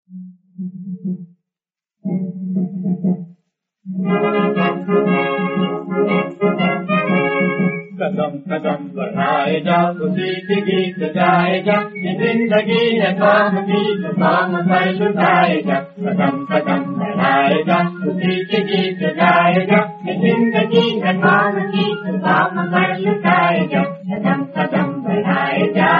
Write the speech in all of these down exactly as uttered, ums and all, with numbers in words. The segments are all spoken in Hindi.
कदम कदम बढ़ाए जा, खुशी की गीत गाए जा, ये जिंदगी है काम की, तो काम पर लुटाए जा। कदम कदम बढ़ाए जा, खुशी की गीत गाए जा, ये जिंदगी है काम की, तो काम पर लुटाए जा। कदम कदम बढ़ाए जा।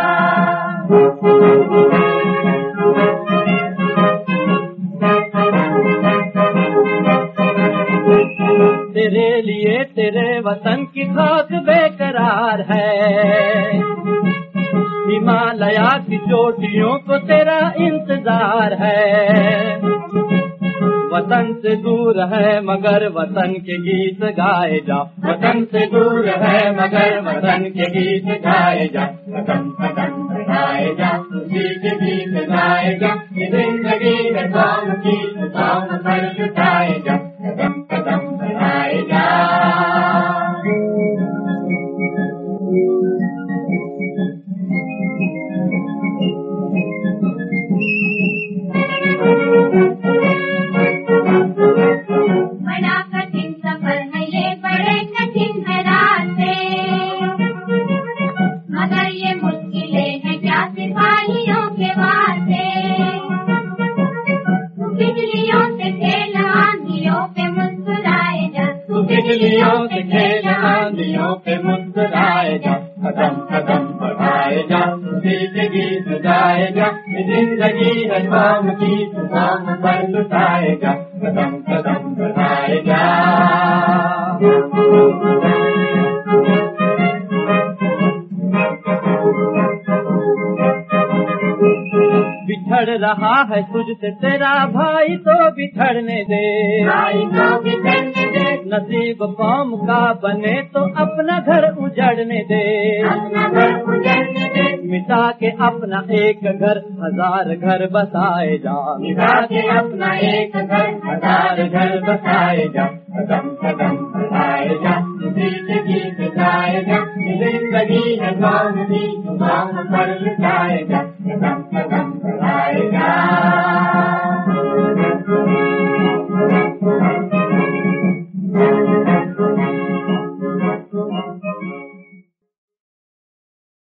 तेरे लिए तेरे वतन की खाक बेकरार है, हिमालया की चोटियों को तेरा इंतजार है। वतन से दूर है मगर वतन के गीत गाए जा, वतन से दूर है मगर वतन के गीत गाए जा। कदम कदम बढ़ाए जा, खुशी के गीत गाए जा, ये जिंदगी है काम की, तो काम पर लुटाए जा। कदम कदम बढ़ाए जा। बड़ा कठिन सफर है ये, बड़े कठिन है रास्ते, मगर ये मुश्किलें हैं क्या सिपाहियों के वास्ते। तू बिजलियों से खेल आंधियों पे मुस्कुराए जा, तू बिजलियों से खेल आंधियों पे मुस्कुराए जा। कदम कदम बढ़ाए जा, खुशी के गीत गाए जा, ये जिंदगी है काम की, तो काम पर लुटाए जा। कदम कदम बढ़ाए जा। बिछड़ रहा है तुझसे तेरा भाई तो बिछड़ने दे, भाई तो बिछड़ने दे, नसीब कौम का बने तो अपना घर उजड़ने दे। अपना घर उजड़ने दे, मिटा के अपना एक घर हजार घर बसाए जा, मिटा के अपना एक घर हजार घर बसाए जा। कदम कदम बढ़ाए जा, खुशी के गीत गाए जा, ये जिंदगी है काम की, तो काम पर लुटाए जा।